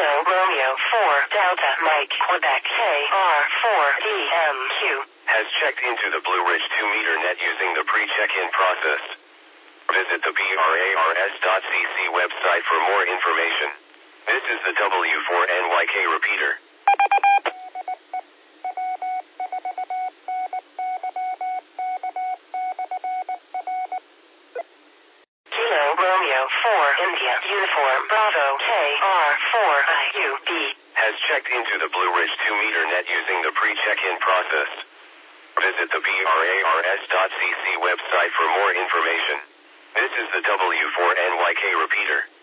Kilo Romeo 4 Delta Mike Quebec KR4DMQ has checked into the Blue Ridge 2-meter net using the pre-check-in process. Visit the BRARS.cc website for more information. This is the W4NYK repeater. Kilo Romeo 4 India Uniform Bravo KR4IUB has checked into the Blue Ridge 2-meter net using the pre-check-in process. Visit the BRARS.cc website for more information. This is the W4NYK repeater.